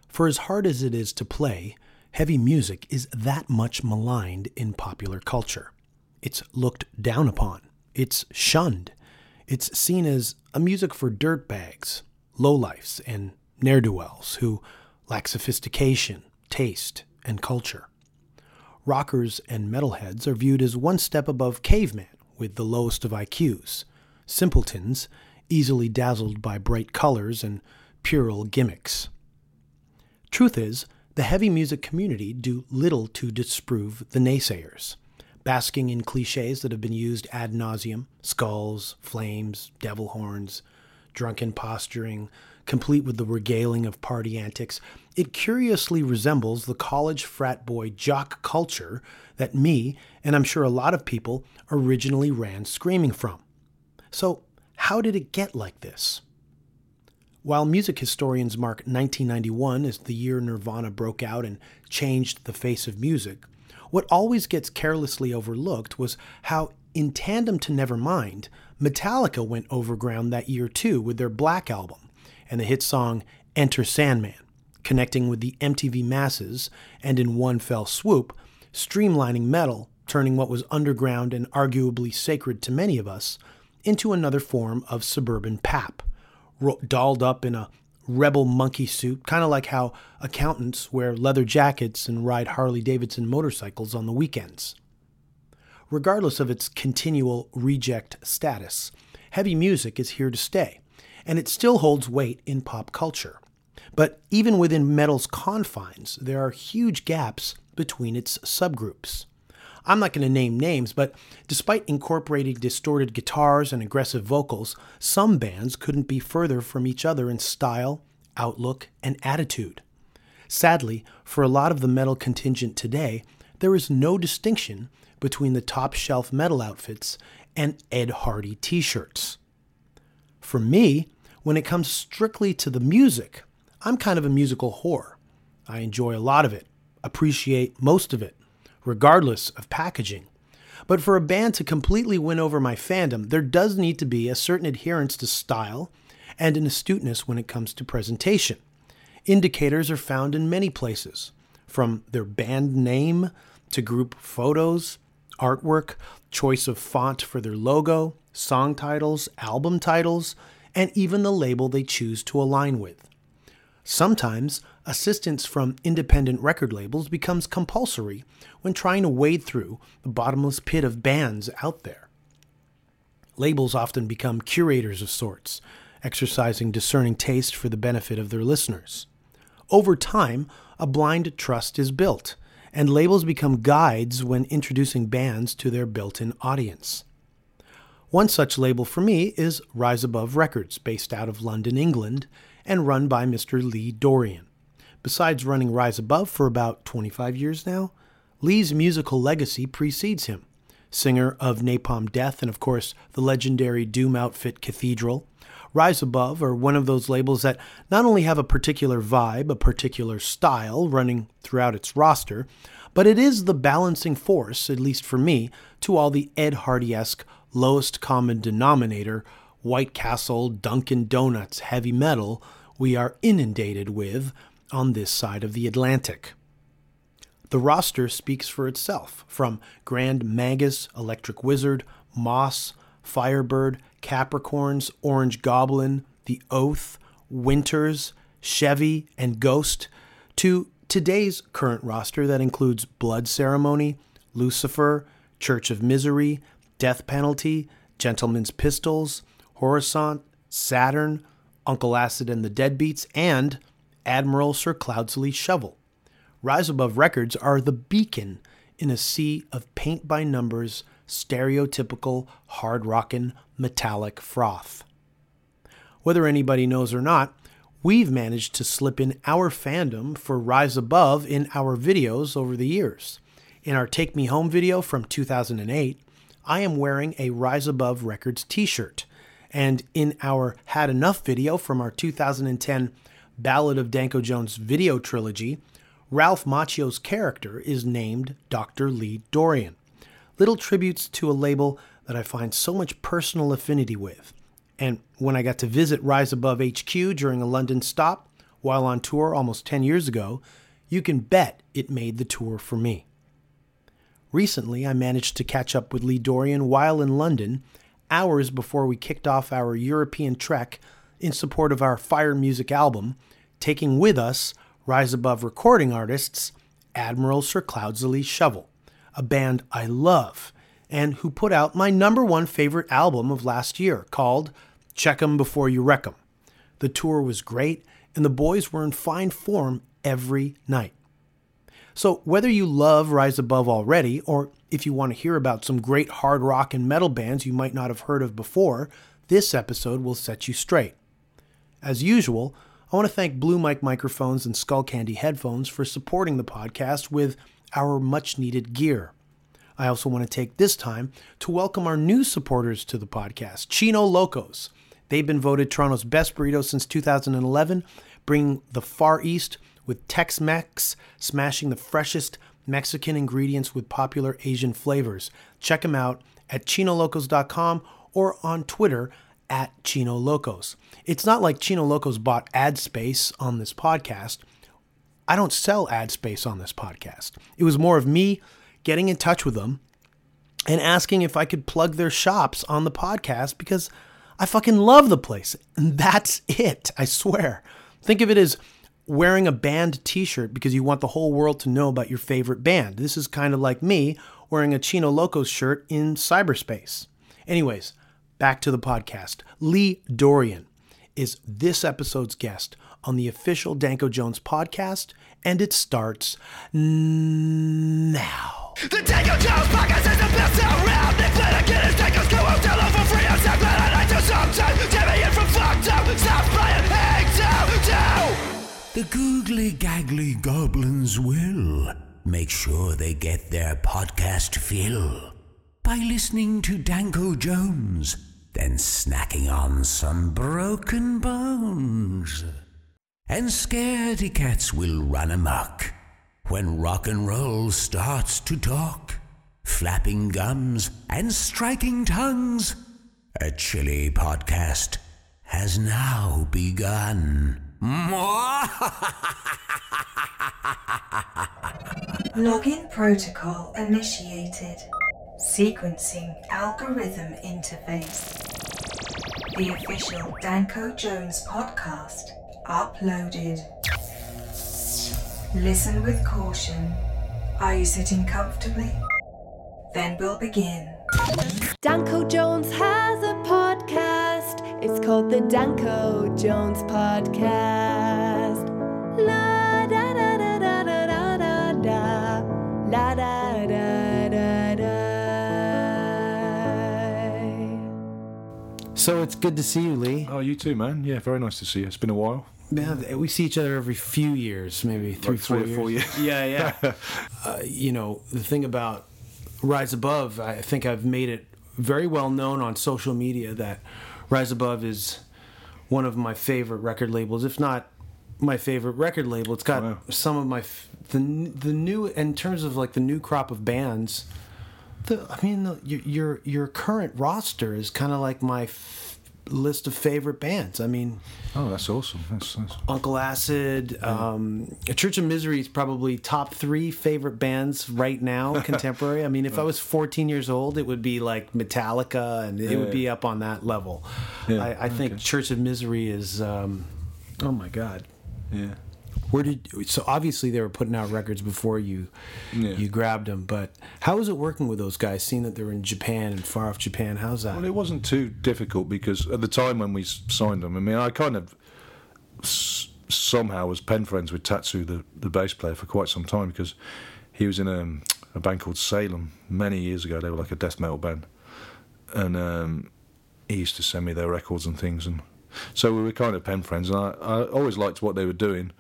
For as hard as it is to play, heavy music is that much maligned in popular culture. It's looked down upon. It's shunned. It's seen as a music for dirtbags, lowlifes, and ne'er-do-wells who lack sophistication, taste, and culture. Rockers and metalheads are viewed as one step above cavemen with the lowest of IQs, simpletons easily dazzled by bright colors and puerile gimmicks. Truth is, the heavy music community do little to disprove the naysayers, basking in cliches that have been used ad nauseum: skulls, flames, devil horns, drunken posturing, complete with the regaling of party antics. It curiously resembles the college frat boy jock culture that me, and I'm sure a lot of people, originally ran screaming from. So, how did it get like this? While music historians mark 1991 as the year Nirvana broke out and changed the face of music, what always gets carelessly overlooked was how, in tandem to Nevermind, Metallica went overground that year too with their Black Album and the hit song Enter Sandman, connecting with the MTV masses and in one fell swoop, streamlining metal, turning what was underground and arguably sacred to many of us into another form of suburban pap, dolled up in a rebel monkey suit, kind of like how accountants wear leather jackets and ride Harley-Davidson motorcycles on the weekends. Regardless of its continual reject status, heavy music is here to stay, and it still holds weight in pop culture. But even within metal's confines, there are huge gaps between its subgroups. I'm not going to name names, but despite incorporating distorted guitars and aggressive vocals, some bands couldn't be further from each other in style, outlook, and attitude. Sadly, for a lot of the metal contingent today, there is no distinction between the top-shelf metal outfits and Ed Hardy t-shirts. For me, when it comes strictly to the music, I'm kind of a musical whore. I enjoy a lot of it, appreciate most of it, regardless of packaging. But for a band to completely win over my fandom, there does need to be a certain adherence to style and an astuteness when it comes to presentation. Indicators are found in many places, from their band name to group photos, artwork, choice of font for their logo, song titles, album titles, and even the label they choose to align with. Sometimes, assistance from independent record labels becomes compulsory when trying to wade through the bottomless pit of bands out there. Labels often become curators of sorts, exercising discerning taste for the benefit of their listeners. Over time, a blind trust is built, and labels become guides when introducing bands to their built-in audience. One such label for me is Rise Above Records, based out of London, England, and run by Mr. Lee Dorian. Besides running Rise Above for about 25 years now, Lee's musical legacy precedes him. Singer of Napalm Death and, of course, the legendary Doom outfit Cathedral, Rise Above are one of those labels that not only have a particular vibe, a particular style running throughout its roster, but it is the balancing force, at least for me, to all the Ed Hardy-esque lowest common denominator, White Castle, Dunkin' Donuts heavy metal we are inundated with on this side of the Atlantic. The roster speaks for itself, from Grand Magus, Electric Wizard, Moss, Firebird, Capricorns, Orange Goblin, The Oath, Winters, Chevy, and Ghost, to today's current roster that includes Blood Ceremony, Lucifer, Church of Misery, Death Penalty, Gentleman's Pistols, Horisont, Saturn, Uncle Acid and the Deadbeats, and Admiral Sir Cloudsley Shovel. Rise Above Records are the beacon in a sea of paint-by-numbers, stereotypical, hard-rockin', metallic froth. Whether anybody knows or not, we've managed to slip in our fandom for Rise Above in our videos over the years. In our Take Me Home video from 2008, I am wearing a Rise Above Records t-shirt. And in our Had Enough video from our 2010 Ballad of Danko Jones video trilogy, Ralph Macchio's character is named Dr. Lee Dorian. Little tributes to a label that I find so much personal affinity with. And when I got to visit Rise Above HQ during a London stop, while on tour almost 10 years ago, you can bet it made the tour for me. Recently, I managed to catch up with Lee Dorrian while in London, hours before we kicked off our European trek in support of our Fire Music album, taking with us Rise Above recording artists Admiral Sir Cloudesley Shovel, a band I love, and who put out my #1 favorite album of last year, called Check 'Em Before You Wreck 'Em. The tour was great, and the boys were in fine form every night. So whether you love Rise Above already, or if you want to hear about some great hard rock and metal bands you might not have heard of before, this episode will set you straight. As usual, I want to thank Blue Mic microphones and Skullcandy headphones for supporting the podcast with our much-needed gear. I also want to take this time to welcome our new supporters to the podcast, Chino Locos. They've been voted Toronto's best burrito since 2011, bringing the Far East with Tex-Mex, smashing the freshest Mexican ingredients with popular Asian flavors. Check them out at chinolocos.com or on Twitter at Chino Locos. It's not like Chino Locos bought ad space on this podcast. I don't sell ad space on this podcast. It was more of me getting in touch with them and asking if I could plug their shops on the podcast because I fucking love the place. And that's it, I swear. Think of it as wearing a band t-shirt because you want the whole world to know about your favorite band. This is kind of like me wearing a Chino Locos shirt in cyberspace. Anyways, back to the podcast. Lee Dorrian is this episode's guest on the official Danko Jones podcast, and it starts now. The Danko Jones podcast is the best around. They play to get his Danko's go out tell over free. I'm sad, but I like to sometimes get me in from fucked up. Stop playing, hang down. The googly gaggly goblins will make sure they get their podcast fill by listening to Danko Jones, then snacking on some broken bones. And scaredy cats will run amok when rock and roll starts to talk, flapping gums and striking tongues. A chilly podcast has now begun. Login protocol initiated. Sequencing algorithm interface. The official Danko Jones podcast uploaded. Listen with caution. Are you sitting comfortably? Then we'll begin. Danko Jones has a podcast. It's called the Danko Jones Podcast. La da da da da da da da da. La da da da da. So it's good to see you, Lee. Oh, you too, man. Yeah, very nice to see you. It's been a while. Yeah, we see each other every few years, maybe three or 4 years. Yeah. The thing about Rise Above, I think I've made it very well known on social media that Rise Above is one of my favorite record labels, if not my favorite record label. It's got some of my the new, in terms of like the new crop of bands. Your current roster is kind of like my list of favorite bands. I mean, oh, that's awesome. That's Uncle Acid, Church of Misery is probably top 3 favorite bands right now, contemporary. I mean, if I was 14 years old, it would be like Metallica, and it would be up on that level. Yeah, I think Church of Misery is, oh my God. Yeah. So obviously they were putting out records before you grabbed them, but how was it working with those guys, seeing that they were in Japan and far off Japan? How's that? Well, it wasn't too difficult because at the time when we signed them, I mean, I kind of somehow was pen friends with Tatsu, the bass player, for quite some time because he was in a band called Salem many years ago. They were like a death metal band, and he used to send me their records and things, and so we were kind of pen friends, and I always liked what they were doing.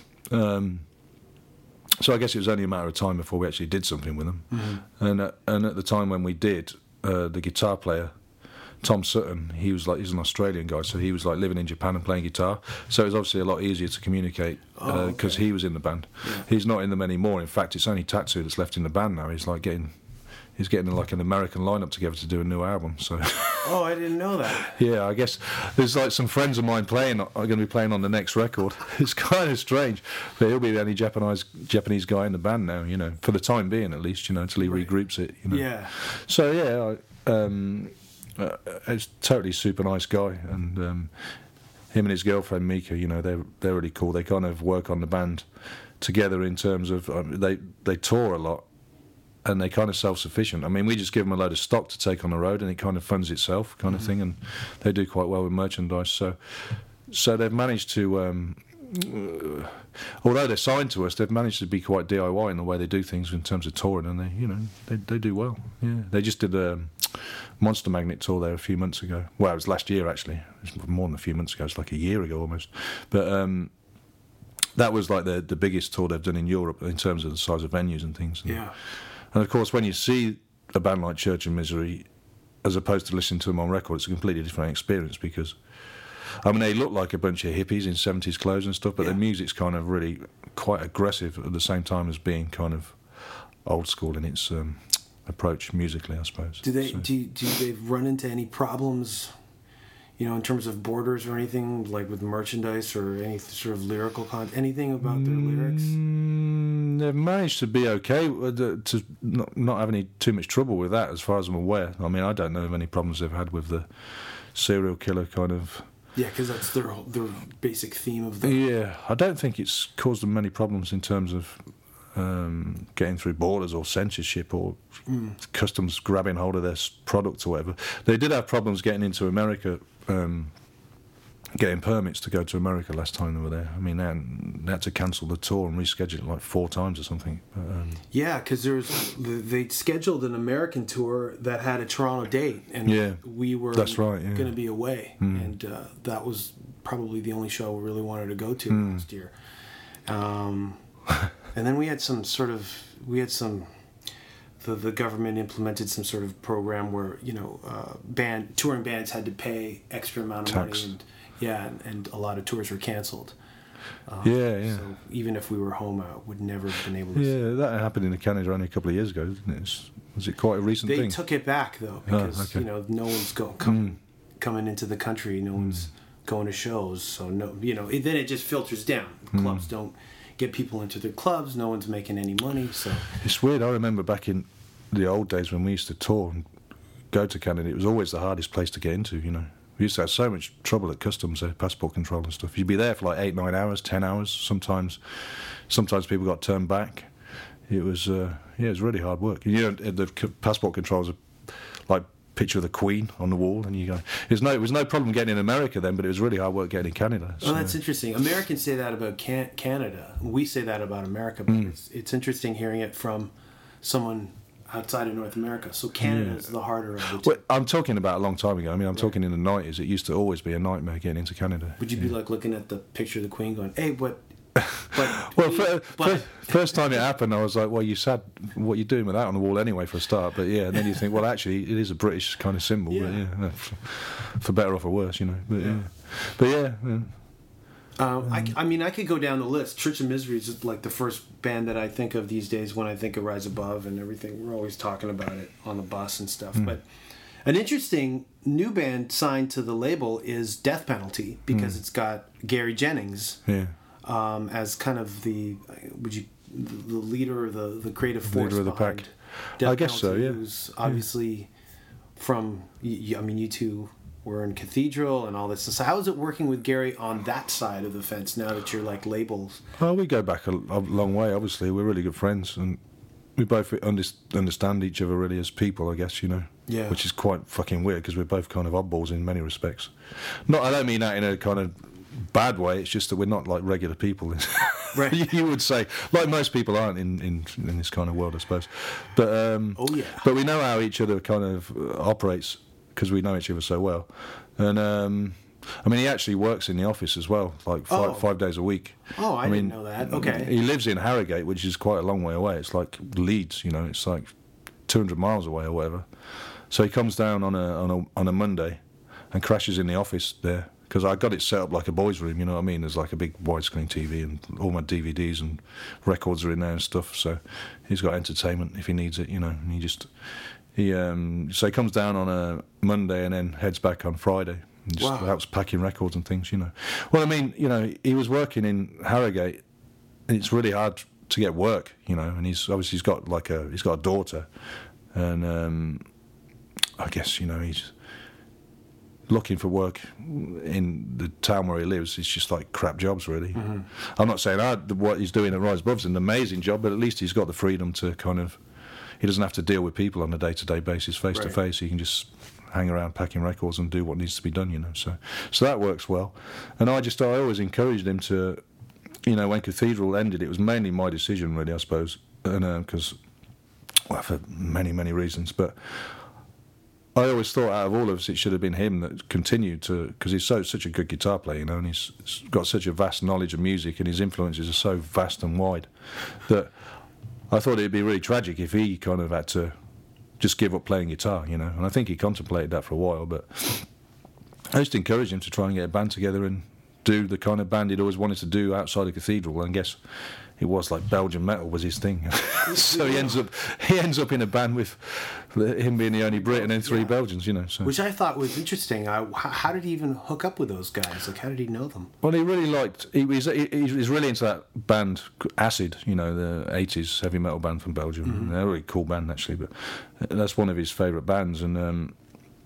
So I guess it was only a matter of time before we actually did something with them. Mm-hmm. And at the time when we did, the guitar player, Tom Sutton, he's an Australian guy, so he was like living in Japan and playing guitar. So it was obviously a lot easier to communicate because he was in the band. Yeah. He's not in them anymore. In fact, it's only Tatsu that's left in the band now. He's like getting he's getting like an American lineup together to do a new album. So Oh, I didn't know that. yeah, I guess there's like some friends of mine are going to be playing on the next record. It's kind of strange, but he'll be the only Japanese guy in the band now, you know, for the time being at least, you know, until he regroups it, you know. Yeah. So yeah, it's totally super nice guy, and him and his girlfriend Mika, you know, they're really cool. They kind of work on the band together in terms of they tour a lot. And they're kind of self-sufficient. I mean, we just give them a load of stock to take on the road, and it kind of funds itself, kind of thing. And they do quite well with merchandise. So they've managed to, although they're signed to us, they've managed to be quite DIY in the way they do things in terms of touring, and they do well. Yeah, they just did a Monster Magnet tour there a few months ago. Well, it was last year actually. It was more than a few months ago. It's like a year ago almost. But that was like the biggest tour they've done in Europe in terms of the size of venues and things. Yeah. And of course, when you see a band like Church of Misery, as opposed to listening to them on record, it's a completely different experience because, I mean, they look like a bunch of hippies in 70s clothes and stuff, but their music's kind of really quite aggressive at the same time as being kind of old school in its approach musically, I suppose. Do they run into any problems, you know, in terms of borders or anything, like with merchandise or any sort of lyrical content, anything about their lyrics? They've managed to be okay, to not have any too much trouble with that, as far as I'm aware. I mean, I don't know of any problems they've had with the serial killer kind of. Yeah, because that's their basic theme of the. Yeah, I don't think it's caused them many problems in terms of getting through borders or censorship or customs grabbing hold of their product or whatever. They did have problems getting into America. Getting permits to go to America last time they were there. I mean, they had to cancel the tour and reschedule it like 4 times or something. Yeah, because they scheduled an American tour that had a Toronto date, and we were going to be away, and that was probably the only show we really wanted to go to last year. And then we had the government implemented some sort of program where, you know, touring bands had to pay extra amount of money, and a lot of tours were canceled. So even if we were home, I would never have been able to. Yeah, that happened in Canada only a couple of years ago, didn't it? Was it quite a recent thing? They took it back though, because you know, no one's coming into the country, no one's going to shows, so no, you know, then it just filters down. Clubs don't get people into their clubs. No one's making any money. So it's weird. I remember back in the old days when we used to tour and go to Canada, it was always the hardest place to get into, you know. We used to have so much trouble at customs, passport control and stuff. You'd be there for like 8, 9 hours, 10 hours. Sometimes people got turned back. It was it was really hard work. You know, the passport controls are like picture of the Queen on the wall, and you go. It was no problem getting in America then, but it was really hard work getting in Canada. So. Oh, that's interesting. Americans say that about Canada. We say that about America, but it's interesting hearing it from someone outside of North America. So Canada is the harder of the two. Well, I'm talking about a long time ago. I mean, I'm talking in the 90s. It used to always be a nightmare getting into Canada. Would you be like looking at the picture of the Queen going, hey, but first time it happened, I was like, well, you sad, what are you doing with that on the wall anyway for a start? But yeah, and then you think, well, actually, it is a British kind of symbol, but for better or for worse, you know. But yeah. I mean, I could go down the list. Church of Misery is like the first band that I think of these days when I think of Rise Above and everything. We're always talking about it on the bus and stuff. But an interesting new band signed to the label is Death Penalty, because it's got Gary Jennings as kind of the leader, the creative force leader of the behind pack. Death I guess Penalty, so. Yeah, who's obviously from. I mean, you two were in Cathedral and all this. So how is it working with Gary on that side of the fence now that you're like labels? Oh, we go back a long way, obviously. We're really good friends, and we both understand each other really as people, I guess, you know. Yeah. Which is quite fucking weird, because we're both kind of oddballs in many respects. I don't mean that in a kind of bad way, it's just that we're not like regular people. Right. You would say, like most people aren't in this kind of world, I suppose. But but we know how each other kind of operates, because we know each other so well. And I mean, he actually works in the office as well, like 5 days a week. Oh, I didn't know that. Okay. He lives in Harrogate, which is quite a long way away. It's like Leeds, you know. It's like 200 miles away or whatever. So he comes down on a Monday and crashes in the office there, because I got it set up like a boys' room, you know what I mean? There's like a big widescreen TV and all my DVDs and records are in there and stuff. So he's got entertainment if he needs it, you know. And so he comes down on a Monday and then heads back on Friday. And just helps packing records and things, you know. Well, I mean, you know, he was working in Harrogate, and it's really hard to get work, you know. And he's got a daughter, and I guess, you know, he's looking for work in the town where he lives. It's just like crap jobs, really. Mm-hmm. I'm not saying what he's doing at Rise Above is an amazing job, but at least he's got the freedom to kind of. He doesn't have to deal with people on a day-to-day basis, face to face. He can just hang around packing records and do what needs to be done, you know. So that works well. And I always encouraged him to, you know, when Cathedral ended, it was mainly my decision, really, I suppose, and because, for many, many reasons. But I always thought out of all of us, it should have been him that continued to, because he's such a good guitar player, you know, and he's got such a vast knowledge of music, and his influences are so vast and wide that I thought it'd be really tragic if he kind of had to just give up playing guitar, you know. And I think he contemplated that for a while, but I just encouraged him to try and get a band together and do the kind of band he'd always wanted to do outside of Cathedral. And I guess it was like Belgian metal was his thing. So he ends up in a band with him being the only Brit and then three Belgians, you know. So. Which I thought was interesting. How did he even hook up with those guys? Like, how did he know them? Well, he really liked. He's really into that band Acid, you know, the 80s heavy metal band from Belgium. Mm-hmm. They're a really cool band, actually, but that's one of his favourite bands. And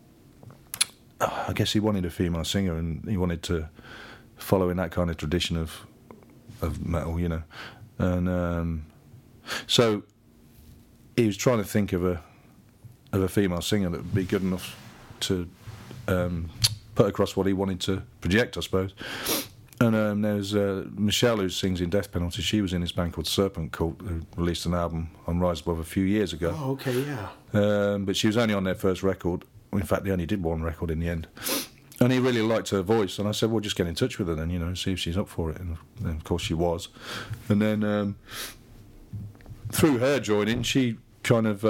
I guess he wanted a female singer, and he wanted to follow in that kind of tradition of metal, you know. And so he was trying to think of a female singer that would be good enough to put across what he wanted to project, I suppose. And there's Michelle, who sings in Death Penalty. She was in this band called Serpent Cult, who released an album on Rise Above a few years ago. Oh, okay, yeah. But she was only on their first record. In fact, they only did one record in the end. And he really liked her voice, and I said, well, just get in touch with her then, you know, see if she's up for it. And of course she was. And then through her joining, she kind of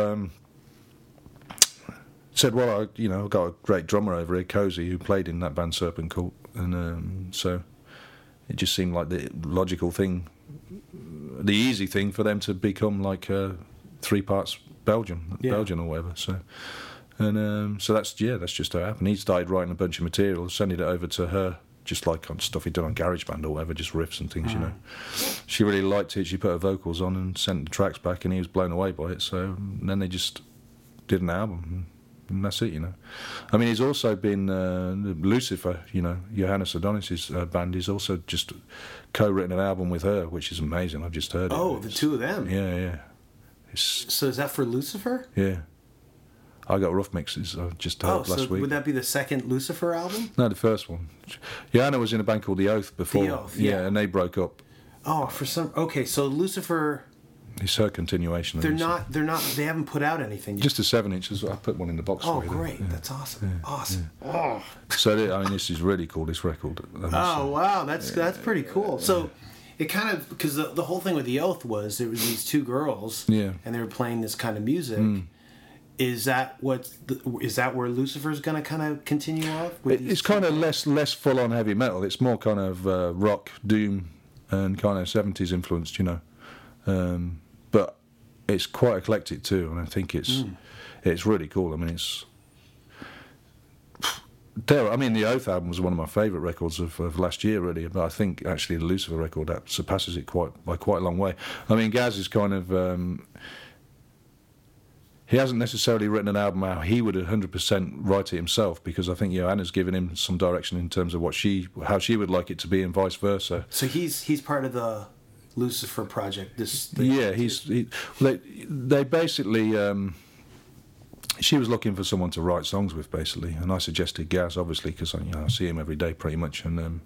said, well, I've got a great drummer over here, Cozy, who played in that band Serpent Cult. And so it just seemed like the logical thing, the easy thing for them to become like 3 parts Belgian or whatever. So... And so that's just how it happened. He started writing a bunch of material, sending it over to her, just like on stuff he'd done on GarageBand or whatever, just riffs and things, you know. She really liked it. She put her vocals on and sent the tracks back, and he was blown away by it. So then they just did an album, and that's it, you know. I mean, he's also been Lucifer, you know, Johannes Adonis' band. He's also just co-written an album with her, which is amazing. I've just heard it. Oh, the two of them? Yeah. So is that for Lucifer? Yeah. I got rough mixes. I just heard last week. Would that be the second Lucifer album? No, the first one. Johanna was in a band called The Oath before. The Oath, yeah. And they broke up. Oh, okay. So Lucifer. It's her continuation. They're not. They haven't put out anything yet. Just a 7-inch. I put one in the box. Oh, for you. great! Yeah. That's awesome. Yeah. Awesome. Yeah. Oh. So I mean, this is really cool. This record. Oh wow, that's pretty cool. So. It kind of, because the whole thing with The Oath was there was these two girls, and they were playing this kind of music. Is that where Lucifer's going to kind of continue off? It's kind of less full on heavy metal. It's more kind of rock, doom, and kind of 70s influenced, you know. But it's quite eclectic too, and I think it's really cool. I mean, the Oath album was one of my favourite records of last year, really. But I think actually the Lucifer record that surpasses it by quite a long way. I mean, Gaz is kind of. He hasn't necessarily written an album how he would 100% write it himself, because I think Johanna's given him some direction in terms of how she would like it to be, and vice versa. So he's part of the Lucifer project. They basically. She was looking for someone to write songs with, basically, and I suggested Gaz, obviously, because I see him every day pretty much, and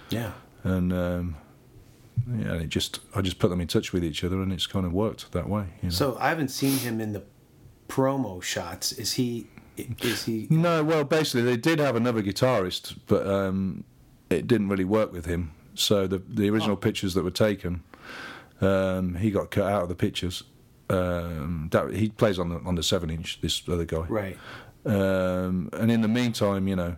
I just put them in touch with each other, and it's kind of worked that way. You know? So I haven't seen him in the promo shots. Is he? No. Well, basically, they did have another guitarist, but it didn't really work with him. So the original pictures that were taken, he got cut out of the pictures. He plays on the 7-inch. This other guy, right? And in the meantime, you know,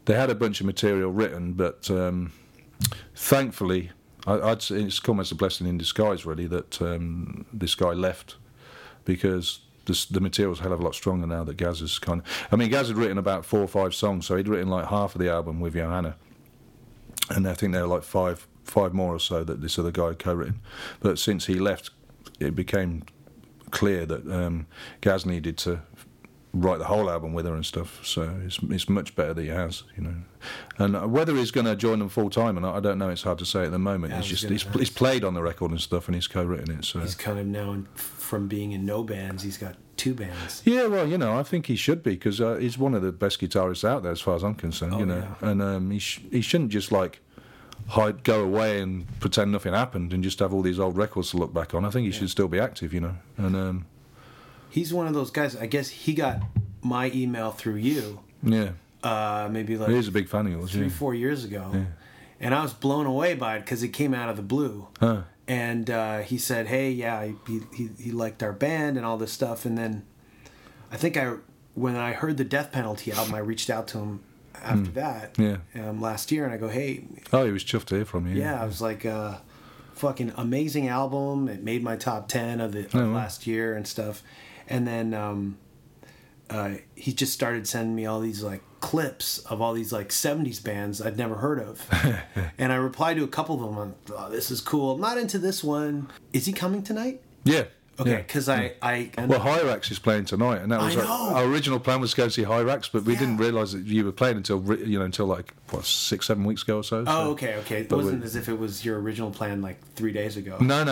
they had a bunch of material written, but thankfully, I'd say it's almost a blessing in disguise, really, that this guy left, because the material's a hell of a lot stronger now that Gaz has kind of... I mean, Gaz had written about 4 or 5 songs, so he'd written like half of the album with Johanna, and I think there were like five more or so that this other guy had co-written. But since he left, it became clear that Gaz needed to write the whole album with her and stuff, so it's much better that he has, you know. And whether he's going to join them full time or not, I don't know. It's hard to say at the moment. It's just he's played on the record and stuff, and he's co-written it. So he's kind of now, from being in no bands, he's got 2 bands. Yeah, well, you know, I think he should be, because he's one of the best guitarists out there as far as I'm concerned. You know, yeah. And he shouldn't just like go away and pretend nothing happened and just have all these old records to look back on. I think he should still be active, you know. And he's one of those guys. I guess he got my email through you. Yeah. Maybe like he's a big fan of yours. 3-4 years ago, and I was blown away by it because it came out of the blue. Huh. And he said, "Hey, yeah, he liked our band and all this stuff." And then I think when I heard the Death Penalty album, I reached out to him after that. Yeah. Last year, and I go, "Hey." Oh, he was chuffed to hear from you. Yeah, I was like, "Fucking amazing album! It made my top 10 of last year and stuff." And then he just started sending me all these like clips of all these like 70s bands I'd never heard of. And I replied to a couple of them on, "Oh, this is cool. I'm not into this one. Is he coming tonight?" Yeah. Okay, because Well, Hyrax is playing tonight, and that was our original plan was to go see Hyrax, but we didn't realise that you were playing until like 6-7 weeks ago or so. Oh, okay. It wasn't as if it was your original plan like 3 days ago. No.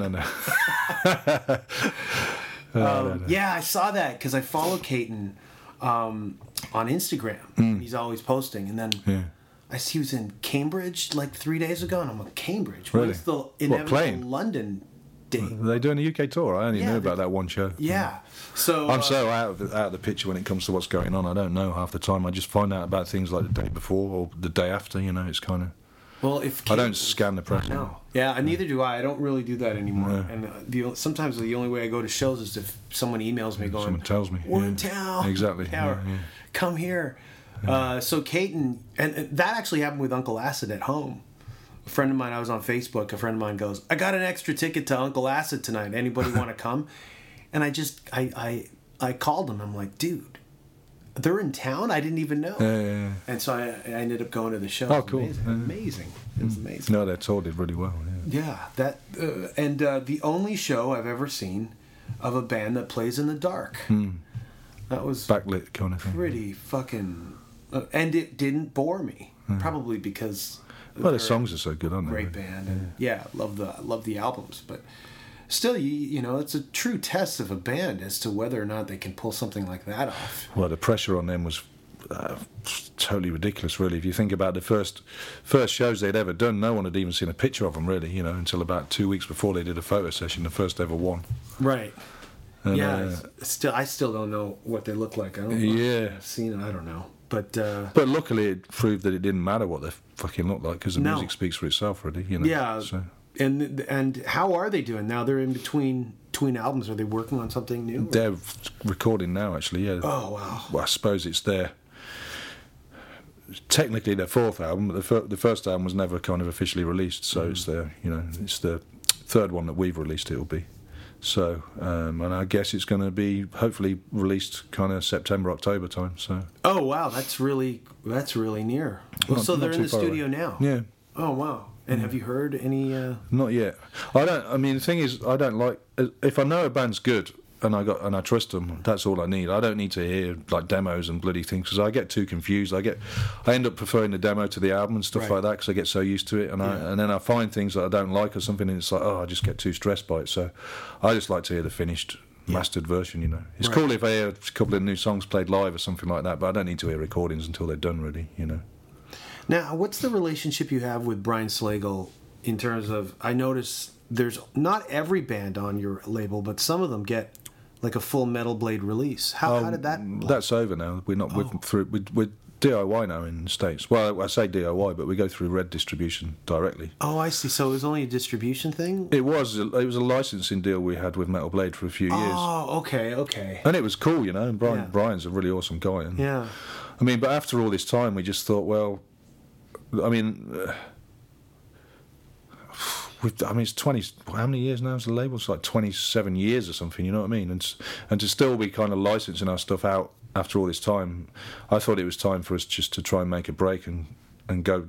Yeah, I saw that because I follow Caton on Instagram. He's always posting, and then I see he was in Cambridge like 3 days ago, and I'm like, Cambridge? Really? When's the inevitable London date? Are they doing a UK tour? I only knew about that one show. Yeah. So I'm so out of the picture when it comes to what's going on. I don't know half the time. I just find out about things like the day before or the day after. You know, it's kind of... Well, if I don't scan the press. No. Yeah, neither do I. I don't really do that anymore. Yeah. And sometimes the only way I go to shows is if someone emails me going, someone tells me, "We're in town. Exactly. Come here." So Caton, and that actually happened with Uncle Acid at home. A friend of mine, I was on Facebook, a friend of mine goes, "I got an extra ticket to Uncle Acid tonight. Anybody want to come?" And I called him. I'm like, "Dude, they're in town? I didn't even know." And so I ended up going to the show. Oh, cool. Amazing. It was amazing. No, their tour did really well. Yeah, that and the only show I've ever seen of a band that plays in the dark. That was backlit kind of thing. Pretty fucking, and it didn't bore me. Probably because the songs are so good, aren't they? Great band, and love the albums, but still, you know, it's a true test of a band as to whether or not they can pull something like that off. Well, the pressure on them was totally ridiculous, really. If you think about the first shows they'd ever done, no one had even seen a picture of them, really, you know, until about 2 weeks before they did a photo session, the first ever one. Right. And, I still don't know what they look like. I don't know. I've seen it. I don't know. But luckily it proved that it didn't matter what they fucking looked like, because the music speaks for itself, really, you know. Yeah. So. And how are they doing now? They're in between albums. Are they working on something new? They're recording now, actually. Yeah. Oh wow. Well, I suppose it's technically their 4th album, but the first album was never kind of officially released, so it's the 3rd one that we've released. It'll be. So, and I guess it's going to be hopefully released kind of September, October time. So. Oh wow, that's really near. So they're in the studio now. Yeah. Oh wow. And have you heard any? Not yet. I mean, the thing is, I don't like if I know a band's good and I trust them. That's all I need. I don't need to hear like demos and bloody things, because I get too confused. I end up preferring the demo to the album and stuff like that, because I get so used to it, and then I find things that I don't like or something, and it's like, I just get too stressed by it. So I just like to hear the finished mastered version. You know, it's cool if I hear a couple of new songs played live or something like that, but I don't need to hear recordings until they're done, really. You know. Now, what's the relationship you have with Brian Slagle in terms of? I notice there's not every band on your label, but some of them get like a full Metal Blade release. How did that? That's over now. We're not we're DIY now in the States. Well, I say DIY, but we go through Red Distribution directly. Oh, I see. So it was only a distribution thing? It was a licensing deal we had with Metal Blade for a few years. Oh, okay. And it was cool, you know. And Brian's a really awesome guy. And I mean, but after all this time, we just thought, well, I mean, it's 20. How many years now is the label? It's like 27 years or something. You know what I mean? And to still be kind of licensing our stuff out after all this time, I thought it was time for us just to try and make a break and go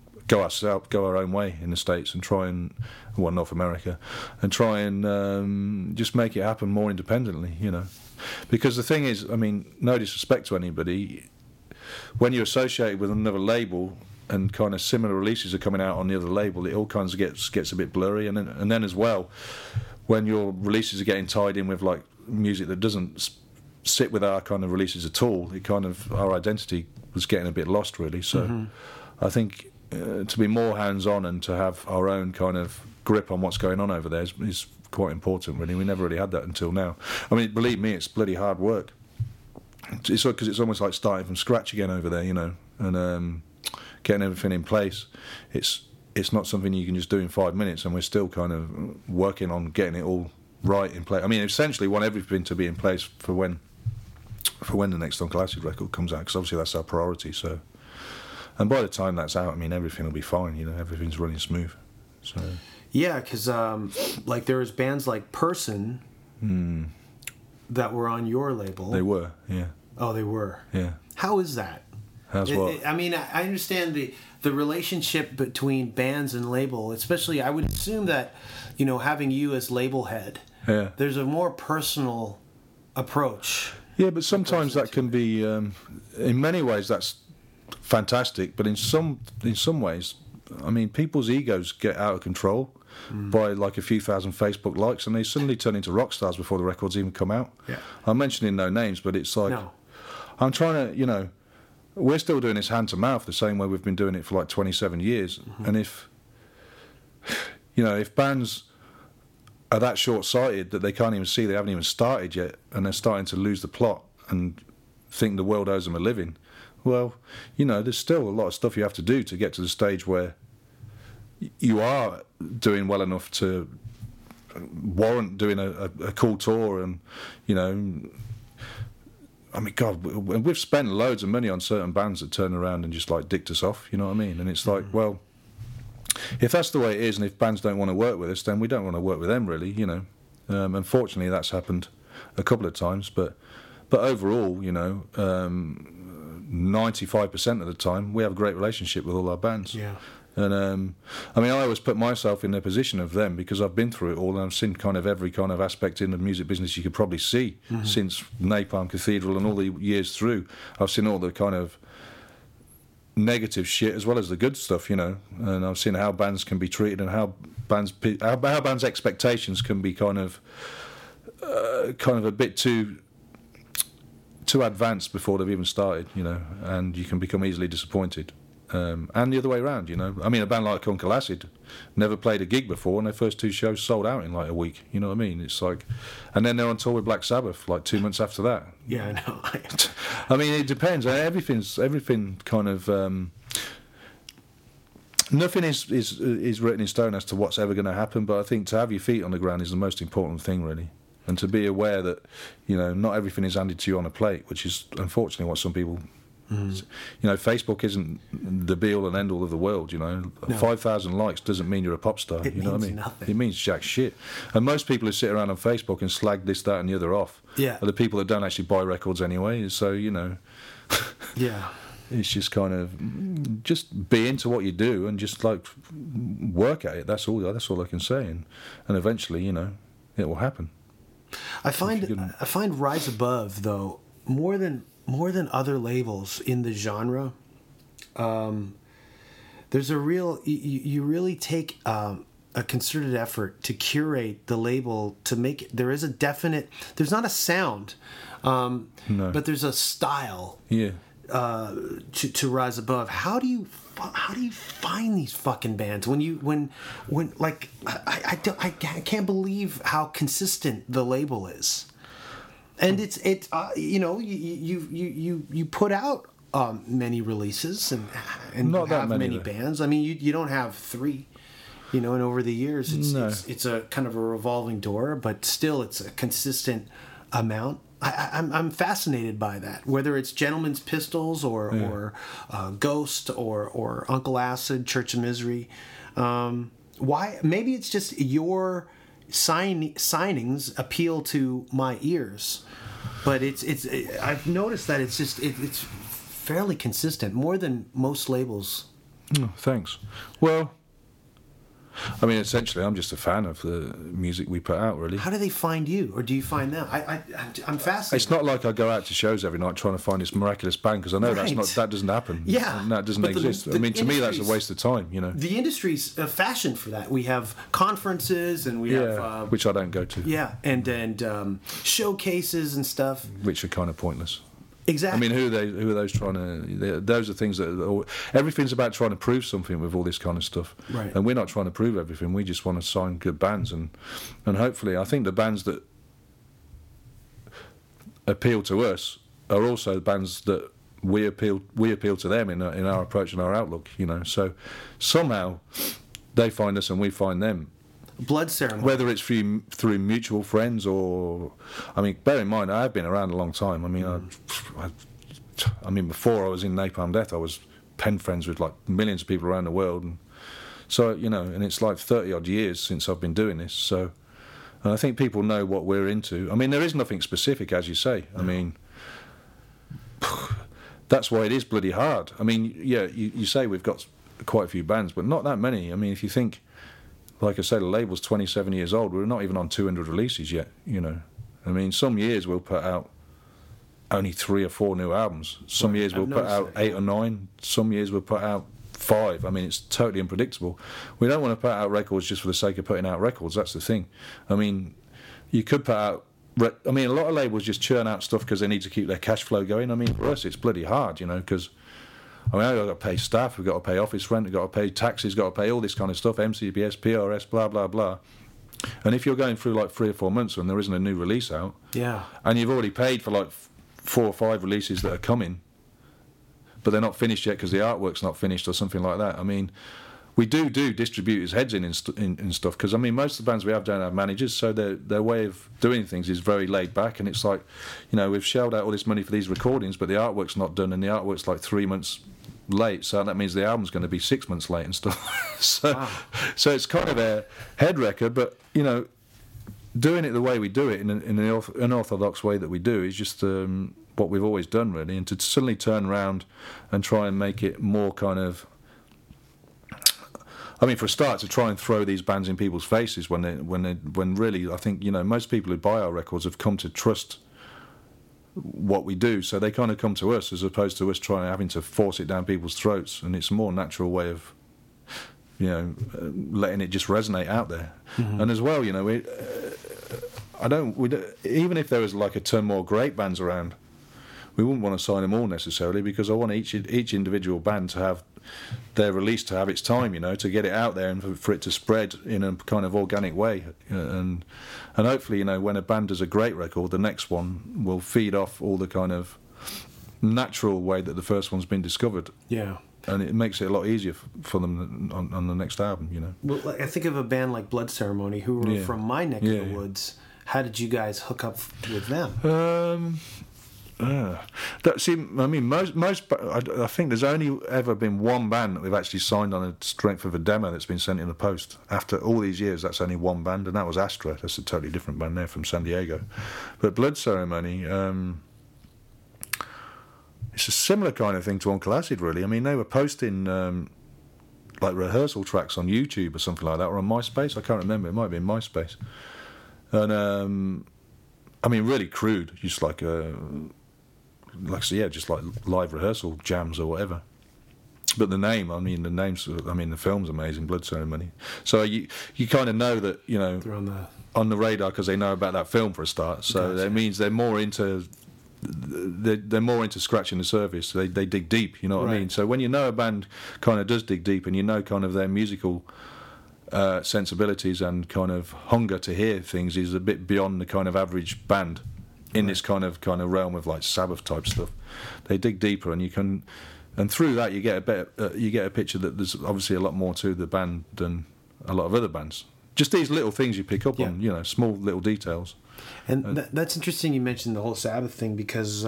our own way in the States and try and, well, North America, and try and just make it happen more independently, you know. Because the thing is, I mean, no disrespect to anybody, when you're associated with another label and kind of similar releases are coming out on the other label, it all kind of gets a bit blurry. And then as well, when your releases are getting tied in with like music that doesn't sit with our kind of releases at all, it kind of, our identity was getting a bit lost, really. So I think to be more hands-on and to have our own kind of grip on what's going on over there is quite important, really. We never really had that until now. I mean, believe me, it's bloody hard work. It's because it's almost like starting from scratch again over there, you know, and getting everything in place. It's not something you can just do in 5 minutes, and we're still kind of working on getting it all right in place. I mean, essentially, want everything to be in place for when the next Uncle Acid record comes out, because obviously that's our priority. So, and by the time that's out, I mean, everything will be fine. You know, everything's running smooth. So yeah, because like there was bands like Person that were on your label. They were, yeah. Oh, they were. Yeah. How is that? How's what? I mean, I understand the relationship between bands and label, especially. I would assume that, you know, having you as label head, there's a more personal approach. Yeah, but sometimes that can be, in many ways, that's fantastic. But in some ways, I mean, people's egos get out of control by like a few thousand Facebook likes, and they suddenly turn into rock stars before the records even come out. Yeah. I'm mentioning no names, but it's like, no. I'm trying to, you know, we're still doing this hand to mouth the same way we've been doing it for like 27 years. And if, you know, if bands are that short-sighted that they can't even see they haven't even started yet, and they're starting to lose the plot and think the world owes them a living, well, you know, there's still a lot of stuff you have to do to get to the stage where you are doing well enough to warrant doing a cool tour. And, you know, I mean, God, we've spent loads of money on certain bands that turn around and just like dicked us off, you know what I mean? And it's like, well, if that's the way it is, and if bands don't want to work with us, then we don't want to work with them, really, you know. Unfortunately, that's happened a couple of times, but overall, you know, 95% of the time, we have a great relationship with all our bands. Yeah. And I mean, I always put myself in the position of them, because I've been through it all, and I've seen kind of every kind of aspect in the music business you could probably see since Napalm Cathedral and all the years through. I've seen all the kind of negative shit as well as the good stuff, you know, and I've seen how bands can be treated and how bands' expectations can be kind of a bit too advanced before they've even started, you know, and you can become easily disappointed. And the other way around, you know. I mean, a band like Uncle Acid never played a gig before, and their first 2 shows sold out in like a week. You know what I mean? It's like, and then they're on tour with Black Sabbath like 2 months after that. Yeah, I know. I mean, it depends. Everything kind of. Nothing is written in stone as to what's ever going to happen, but I think to have your feet on the ground is the most important thing, really. And to be aware that, you know, not everything is handed to you on a plate, which is unfortunately what some people. You know, Facebook isn't the be-all and end-all of the world, you know. No. 5,000 likes doesn't mean you're a pop star, you know what I mean? Nothing. It means jack shit. And most people who sit around on Facebook and slag this, that and the other off are the people that don't actually buy records anyway, so, you know. Yeah. It's just kind of, just be into what you do and just, like, work at it. That's all I can say. And eventually, you know, it will happen. I find Rise Above, though, more than other labels in the genre, there's a real, you really take a concerted effort to curate the label to make it, there's not a sound, no. But there's a style. Yeah. To Rise Above. How do you find these fucking bands when like I can't believe how consistent the label is. And it's you know, you put out many releases and not have that many bands. I mean, you don't have 3, you know. And over the years, it's a kind of a revolving door, but still, it's a consistent amount. I'm fascinated by that. Whether it's Gentleman's Pistols or Ghost or Uncle Acid, Church of Misery. Why? Maybe it's just your signings appeal to my ears, but I've noticed that it's fairly consistent, more than most labels. Oh, thanks. Well, I mean, essentially, I'm just a fan of the music we put out, really. How do they find you, or do you find them? I'm fascinated. It's not like I go out to shows every night trying to find this miraculous band, because I know Right. that doesn't happen. Yeah. And that doesn't But exist. the I mean, to me, that's a industry's- waste of time, you know. The industry's fashioned for that. We have conferences and we have which I don't go to, and showcases and stuff. which are kind of pointless. I Exactly. mean, who are those trying to? Those are things that everything's about trying to prove something with all this kind of stuff. Right. And we're not trying to prove everything. We just want to sign good bands, and hopefully, I think the bands that appeal to us are also the bands that we appeal to them in our approach and our outlook. You know, so somehow they find us and we find them. Blood Ceremony. Whether it's through mutual friends or, I mean, bear in mind, I've been around a long time. I mean, I mean, before I was in Napalm Death, I was pen friends with like millions of people around the world, and so you know, and it's like 30 odd years since I've been doing this. So, and I think people know what we're into. I mean, there is nothing specific, as you say. I mean, that's why it is bloody hard. I mean, yeah, you say we've got quite a few bands, but not that many. I mean, if you think. Like I say, the label's 27 years old. We're not even on 200 releases yet, you know. I mean, some years we'll put out only 3 or 4 new albums. Some years we'll put out 8 or 9. Some years we'll put out 5. I mean, it's totally unpredictable. We don't want to put out records just for the sake of putting out records. That's the thing. I mean, you could put out... I mean, a lot of labels just churn out stuff because they need to keep their cash flow going. I mean, for us, it's bloody hard, you know, because... I mean, I've got to pay staff, we've got to pay office rent, we've got to pay taxes, got to pay all this kind of stuff, MCBS, PRS, blah, blah, blah. And if you're going through like 3 or 4 months when there isn't a new release out, Yeah. and you've already paid for like 4 or 5 releases that are coming, but they're not finished yet because the artwork's not finished or something like that, I mean, we do distributors' heads in stuff, because, I mean, most of the bands we have don't have managers, so their way of doing things is very laid back, and it's like, you know, we've shelled out all this money for these recordings, but the artwork's not done, and the artwork's like 3 months late, so that means the album's going to be 6 months late and stuff. So it's kind of a head wrecker, but, you know, doing it the way we do it, in an unorthodox way that we do, is just what we've always done, really, and to suddenly turn around and try and make it more kind of... I mean, for a start, to try and throw these bands in people's faces when really, I think, you know, most people who buy our records have come to trust what we do, so they kind of come to us as opposed to us having to force it down people's throats, and it's a more natural way of, you know, letting it just resonate out there. Mm-hmm. And as well, you know, even if there was like a ton more great bands around, we wouldn't want to sign them all necessarily, because I want each individual band to have their release to have its time, you know, to get it out there and for it to spread in a kind of organic way, and hopefully, you know, when a band does a great record, the next one will feed off all the kind of natural way that the first one's been discovered. Yeah. And it makes it a lot easier for them on the next album, you know. Well, I think of a band like Blood Ceremony, who were from my neck of the woods. How did you guys hook up with them? I mean, I think there's only ever been one band that we've actually signed on the strength of a demo that's been sent in the post. After all these years, that's only one band, and that was Astra. That's a totally different band there from San Diego. But Blood Ceremony, it's a similar kind of thing to Uncle Acid, really. I mean, they were posting like rehearsal tracks on YouTube or something like that, or on MySpace. I can't remember. It might have been MySpace. And I mean, really crude, just like just like live rehearsal jams or whatever. But the film's amazing, Blood Ceremony. So you kind of know that, you know, they're on the radar because they know about that film for a start. So that means they're more into scratching the surface. They dig deep, you know what I mean? So when you know a band kind of does dig deep, and you know kind of their musical sensibilities and kind of hunger to hear things is a bit beyond the kind of average band in this kind of realm of like Sabbath type stuff. They dig deeper, and through that you get a picture that there's obviously a lot more to the band than a lot of other bands just these little things you pick up on, small little details. And that's interesting you mentioned the whole Sabbath thing, because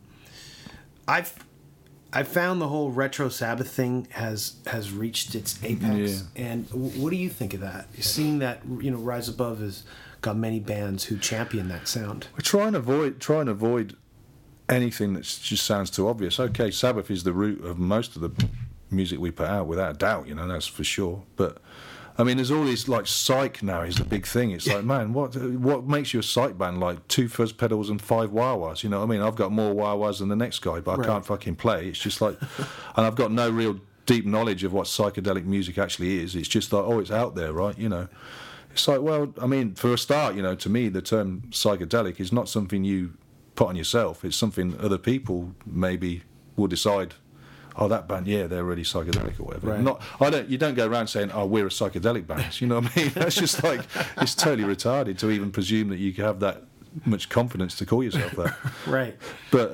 I've found the whole retro Sabbath thing has reached its apex. Yeah. And what do you think of that? Seeing that, Rise Above has got many bands who champion that sound. We try and avoid anything that just sounds too obvious. Okay, Sabbath is the root of most of the music we put out, without a doubt, that's for sure. But I mean, there's all these, like, psych now is the big thing. It's like, man, what makes you a psych band? Like 2 fuzz pedals and 5 wah-wahs, you know what I mean? I've got more wah-wahs than the next guy, but I can't fucking play. It's just like, and I've got no real deep knowledge of what psychedelic music actually is. It's just like, it's out there, right? It's like, well, I mean, for a start, to me, the term psychedelic is not something you put on yourself. It's something other people maybe will decide, that band, they're really psychedelic or whatever. Right. You don't go around saying, we're a psychedelic band. You know what I mean? That's just like, it's totally retarded to even presume that you can have that much confidence to call yourself that. Right. But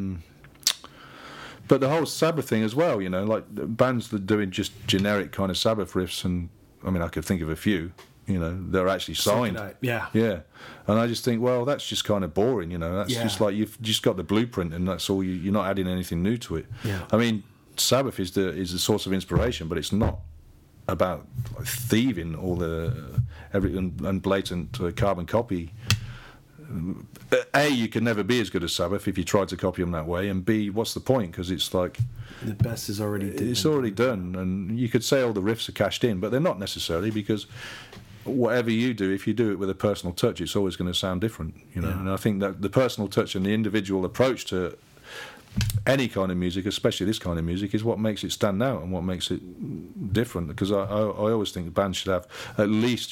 the whole Sabbath thing as well, like bands that are doing just generic kind of Sabbath riffs, and I mean, I could think of a few, they're actually signed. Yeah. Yeah. And I just think, well, that's just kind of boring, That's just like you've just got the blueprint, and that's all. You're not adding anything new to it. Yeah. I mean, Sabbath is the source of inspiration, but it's not about thieving all the and blatant carbon copy. A, you can never be as good as Sabbath if you try to copy them that way, and B, what's the point? Because it's like the best is already done. It's already done, and you could say all the riffs are cashed in, but they're not necessarily, because whatever you do, if you do it with a personal touch, it's always going to sound different, And I think that the personal touch and the individual approach to any kind of music, especially this kind of music, is what makes it stand out and what makes it different. Because I always think the band should have at least,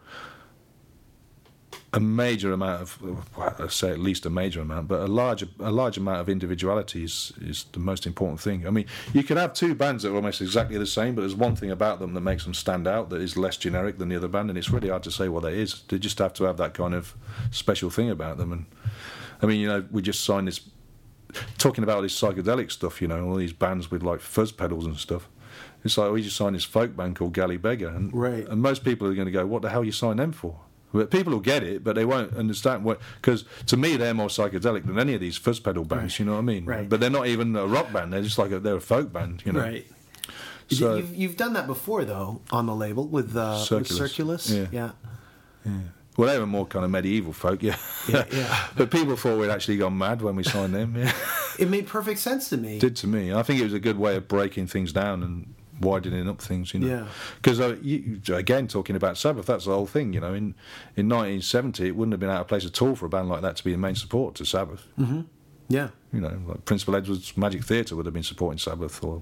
a major amount of, I say at least a major amount, but a large amount of individuality is the most important thing. I mean, you can have 2 bands that are almost exactly the same, but there's one thing about them that makes them stand out that is less generic than the other band, and it's really hard to say what that is. They just have to have that kind of special thing about them. And I mean, we just signed this, talking about this psychedelic stuff, all these bands with like fuzz pedals and stuff. It's like, we just signed this folk band called Galley Beggar, and most people are going to go, what the hell you signed them for? But people will get it, but they won't understand what, because to me they're more psychedelic than any of these fuzz pedal bands. You know what I mean? Right. But they're not even a rock band. They're just like they're a folk band. Right. So you've done that before though on the label with Circulus. Yeah. Well, they were more kind of medieval folk. Yeah. But people thought we'd actually gone mad when we signed them. Yeah. It made perfect sense to me. It did to me. I think it was a good way of breaking things down and widening up things, Yeah. Because again, talking about Sabbath, that's the whole thing. In 1970, it wouldn't have been out of place at all for a band like that to be the main support to Sabbath. Mm-hmm. Yeah. Like Principal Edward's Magic Theatre would have been supporting Sabbath, or.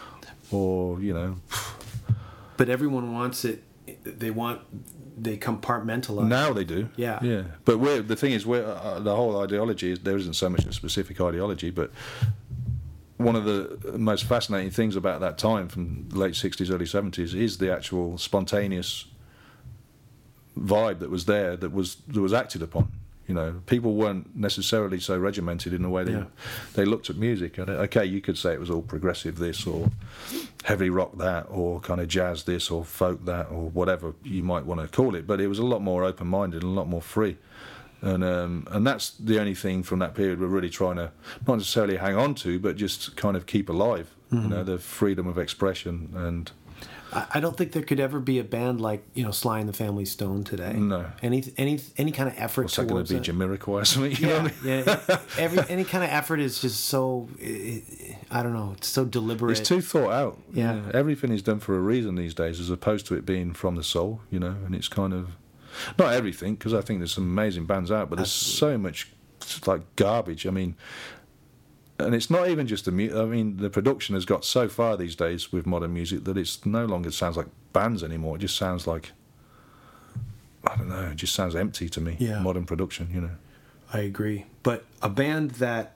But everyone wants it. They compartmentalize. Now they do. Yeah. Yeah. But the thing is, the whole ideology is, there isn't so much a specific ideology, but one of the most fascinating things about that time, from the late 60s, early 70s, is the actual spontaneous vibe that was there, that was acted upon. People weren't necessarily so regimented in the way they looked at music. Okay, you could say it was all progressive this, or heavy rock that, or kind of jazz this, or folk that, or whatever you might want to call it, but it was a lot more open-minded and a lot more free. And that's the only thing from that period we're really trying to not necessarily hang on to, but just kind of keep alive. Mm-hmm. The freedom of expression. And I don't think there could ever be a band like Sly and the Family Stone today. No. Any kind of effort. What's that going to be, Jamiroquai or something? You know what I mean? Yeah. Any kind of effort is just so. I don't know. It's so deliberate. It's too thought out. Yeah. Everything is done for a reason these days, as opposed to it being from the soul. And it's kind of. Not everything, because I think there's some amazing bands out, but there's so much like garbage. I mean, and it's not even just the production has got so far these days with modern music that it's no longer sounds like bands anymore. It just sounds like, I don't know, it just sounds empty to me. Yeah. Modern production, I agree. But a band that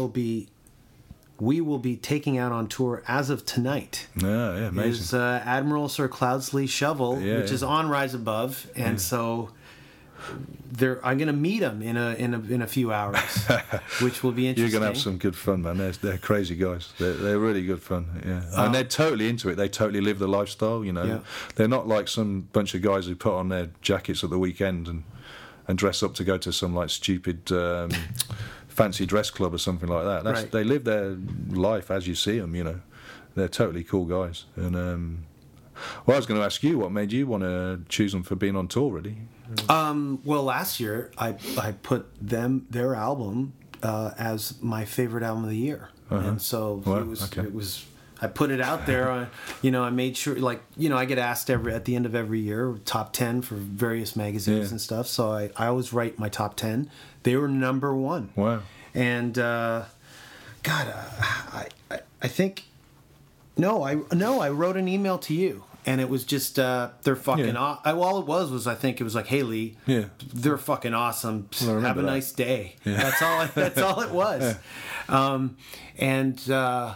we will be taking out on tour as of tonight. Yeah, amazing. Is Admiral Sir Cloudsley Shovel, which is on Rise Above, and so I'm going to meet them in a few hours, which will be interesting. You're going to have some good fun, man. They're crazy guys. They're really good fun. Yeah, and they're totally into it. They totally live the lifestyle. You know, Yeah. They're not like some bunch of guys who put on their jackets at the weekend and dress up to go to some like stupid fancy dress club or something like that. Right. They live their life as you see them. You know, they're totally cool guys. And well, I was going to ask you, what made you want to choose them for being on tour, really? Well, last year I put their album as my favorite album of the year, and so Wow, it was. I put it out there. I made sure, I get asked at the end of every year, top 10 for various magazines and stuff. So I always write my top 10. They were number one. Wow. And God, I think. No, I wrote an email to you, and it was just they're fucking awesome. All it was I think it was like, hey Lee, they're fucking awesome. Well, Have a that. nice day. Yeah. That's all it was. Yeah.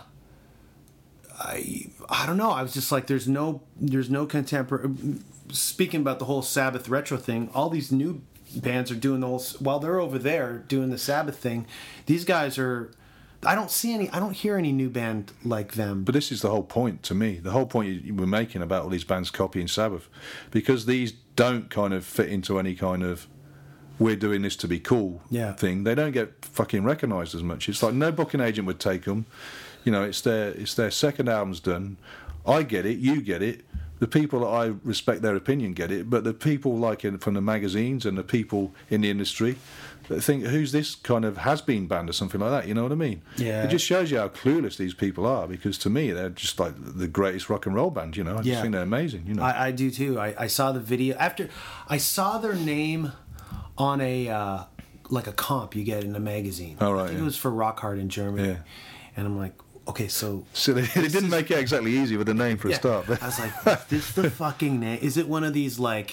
I don't know. I was just like, there's no contemporary. Speaking about the whole Sabbath retro thing, all these new bands are doing the whole. While they're over there doing the Sabbath thing, these guys are. I don't hear any new band like them. But this is the whole point to me. The whole point you were making about all these bands copying Sabbath, because these don't kind of fit into any kind of we're doing this to be cool thing. They don't get fucking recognised as much. It's like no booking agent would take them. You know, it's their second album's done. I get it, you get it. The people that I respect their opinion get it, but the people from the magazines and the people in the industry that think, who's this kind of has-been band or something like that, you know what I mean? Yeah. It just shows you how clueless these people are, because to me they're just like the greatest rock and roll band, you know? I just think they're amazing, you know? I do too. I saw the video. After I saw their name on a comp you get in a magazine. Oh, right, I think it was for Rock Hard in Germany. Yeah. And I'm like, okay, so they didn't make it exactly easy with the name for a start. I was like, is this the fucking name? Is it one of these like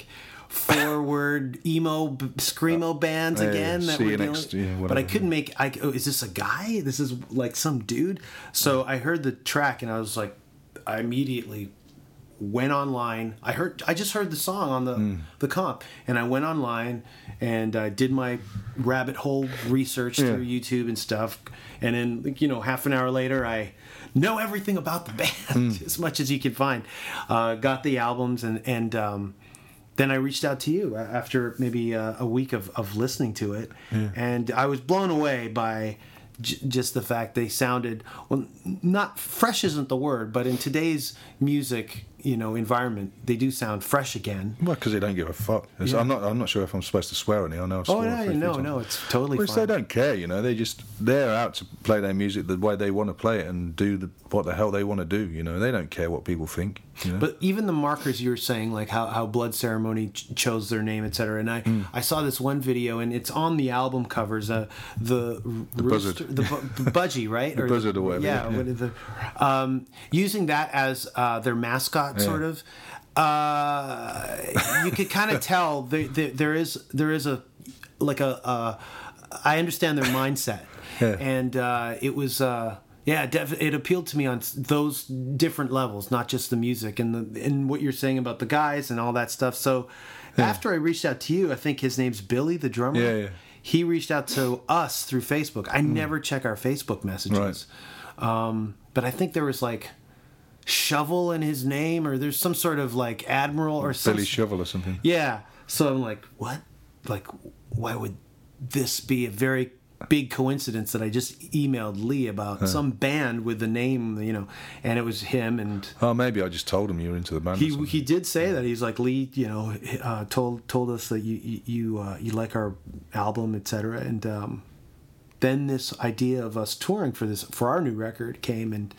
forward emo screamo bands again that we're dealing? But I couldn't make. Is this a guy? This is like some dude. So I heard the track and I was like, I immediately went online. I just heard the song on the comp, and I went online and I did my rabbit hole research through YouTube and stuff. And then half an hour later, I know everything about the band as much as you can find. Got the albums and then I reached out to you after maybe a week of listening to it, and I was blown away by just the fact they sounded, well, not fresh isn't the word, but in today's music environment, they do sound fresh again. Well, because they don't give a fuck. I'm not sure if I'm supposed to swear or anything. I know. No, it's totally fine. They don't care, they're out to play their music the way they want to play it and do what the hell they want to do. They don't care what people think. But even the markers you were saying, like how Blood Ceremony chose their name, etc. And I saw this one video, and it's on the album covers. The buzzard, the budgie, right? The buzzard or whatever. Yeah. Using that as their mascot. Sort of, you could kind of tell there is a I understand their mindset, and it was it appealed to me on those different levels, not just the music and what you're saying about the guys and all that stuff. So after I reached out to you, I think his name's Billy, the drummer. Yeah. He reached out to us through Facebook. I never check our Facebook messages, but I think there was like Shovel in his name, or there's some sort of like Admiral or something. Billy Shovel or something. Yeah. So I'm like, what? Like, why would this be a very big coincidence that I just emailed Lee about some band with the name, and it was him. And maybe I just told him you were into the band. He did say that. He's like, Lee, told us that you like our album, etc. And then this idea of us touring for our new record came, and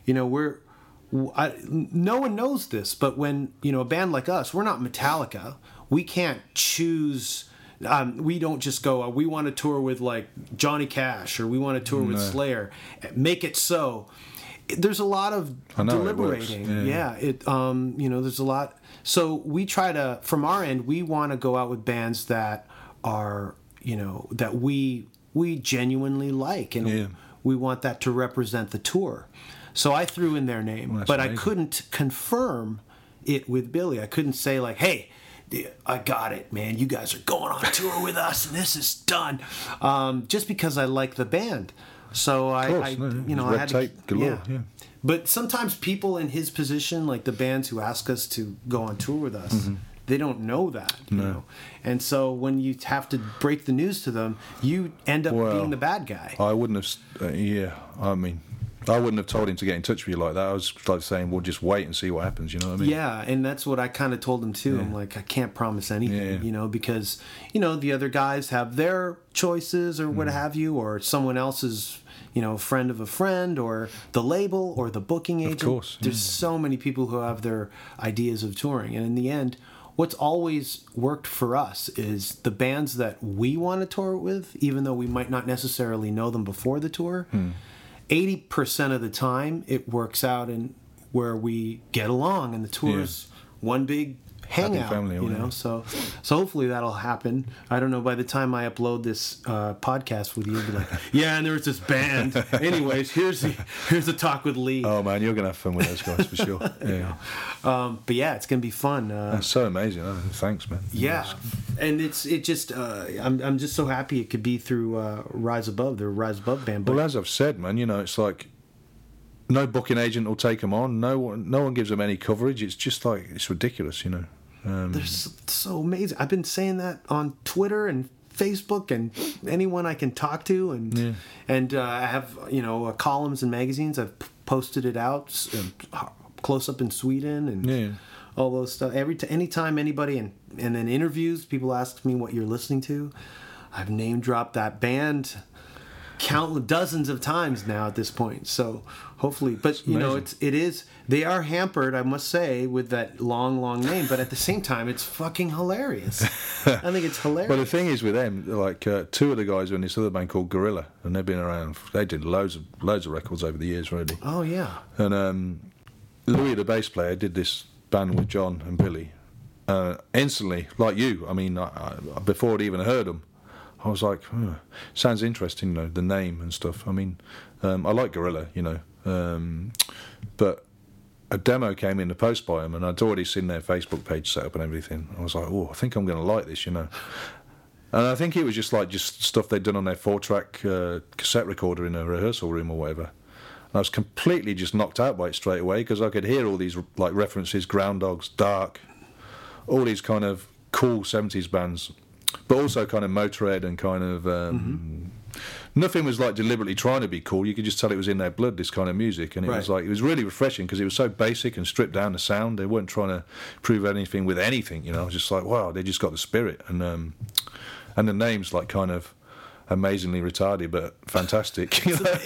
no one knows this, but when a band like us, we're not Metallica. We can't choose. We don't just go, we want to tour with like Johnny Cash, or we want to tour with Slayer. Make it so. There's a lot of deliberating. There's a lot. So we try to, from our end, we want to go out with bands that are, that we genuinely like, and we want that to represent the tour. So I threw in their name, but amazing. I couldn't confirm it with Billy. I couldn't say like, hey, I got it, man. You guys are going on tour with us, and this is done. Just because I like the band. So I had to, galore, yeah. But sometimes people in his position, like the bands who ask us to go on tour with us, they don't know that, you know. And so when you have to break the news to them, you end up being the bad guy. I wouldn't have. I wouldn't have told him to get in touch with you like that. I was like saying, well, just wait and see what happens. You know what I mean? Yeah, and that's what I kind of told him too. I'm like, I can't promise anything, you know, because the other guys have their choices or what have you, or someone else's, friend of a friend, or the label, or the booking agent. Of course, there's so many people who have their ideas of touring, and in the end, what's always worked for us is the bands that we want to tour with, even though we might not necessarily know them before the tour. 80% of the time, it works out in where we get along, and the tour's one big hangout, family, So hopefully that'll happen. I don't know. By the time I upload this podcast with you, you'll be like, and there was this band. Anyways, here's the talk with Lee. Oh man, you're gonna have fun with those guys for sure. Yeah. But yeah, it's gonna be fun. That's so amazing. Thanks, man. Yeah, and I'm just so happy it could be through Rise Above, the Rise Above band. But well, as I've said, man, it's like no booking agent will take them on. No one gives them any coverage. It's just like it's ridiculous, They're so amazing. I've been saying that on Twitter and Facebook and anyone I can talk to, and I have columns and magazines. I've posted it out, Close Up in Sweden, and all those stuff. Anytime anybody and then interviews, people ask me what you're listening to. I've name dropped that band countless dozens of times now at this point. So hopefully, but they are hampered, I must say, with that long name, but at the same time it's fucking hilarious. I think it's hilarious. Well, the thing is with them, like two of the guys are in this other band called Gorilla, and they've been around. They did loads of records over the years already. Oh yeah. And Louis, the bass player, did this band with John and Billy. Instantly, like you, I mean, before I'd even heard them, I was like, sounds interesting, the name and stuff. I mean, I like Gorilla, but a demo came in the post by them, and I'd already seen their Facebook page set up and everything. I was like, I think I'm going to like this, And I think it was just stuff they'd done on their 4-track cassette recorder in a rehearsal room or whatever. And I was completely just knocked out by it straight away, because I could hear all these like references, Groundhogs, Dark, all these kind of cool 70s bands. But also kind of Motorhead and kind of nothing was like deliberately trying to be cool. You could just tell it was in their blood, this kind of music, and it was really refreshing because it was so basic and stripped down the sound. They weren't trying to prove anything with anything, I was just like, wow, they just got the spirit, and the name's like kind of amazingly retarded but fantastic.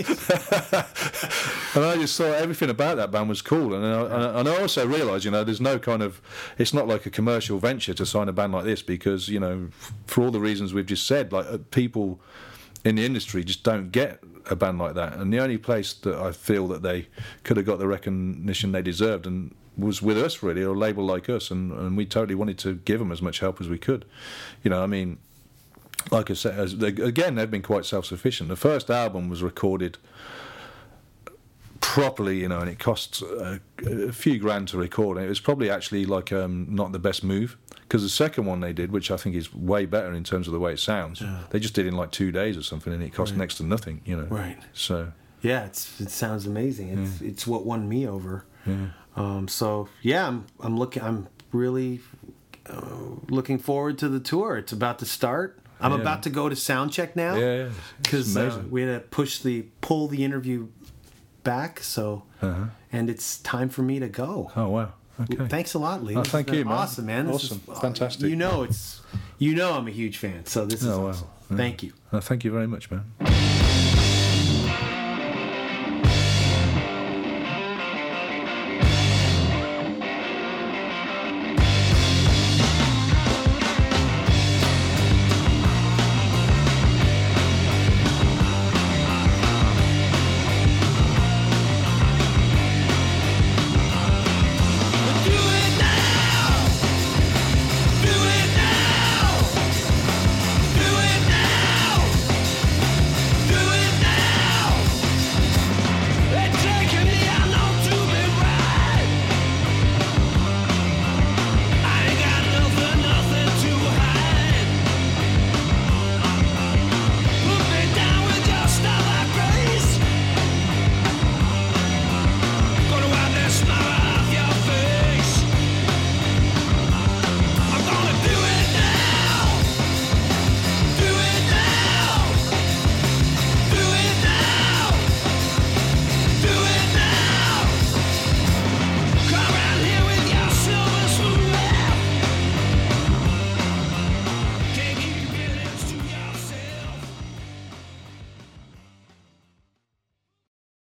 And I just thought everything about that band was cool, and I also realised, there's no kind of, it's not like a commercial venture to sign a band like this, because for all the reasons we've just said, like people in the industry just don't get a band like that, and the only place that I feel that they could have got the recognition they deserved and was with us, really, or a label like us, and we totally wanted to give them as much help as we could. I mean, like I said, again, they've been quite self-sufficient. The first album was recorded properly, and it cost a few grand to record. And it was probably actually like not the best move, because the second one they did, which I think is way better in terms of the way it sounds, they just did it in like 2 days or something, and it cost next to nothing, Right. So yeah, it sounds amazing. It's what won me over. So yeah, I'm really looking forward to the tour. It's about to start. I'm about to go to sound check now. Yeah, because we had to pull the interview back. So, and it's time for me to go. Oh wow! Okay. Thanks a lot, Lee. Oh, thank you, man. Awesome, man. Awesome, fantastic. I'm a huge fan. So this is awesome. Wow. Thank you. Thank you very much, man.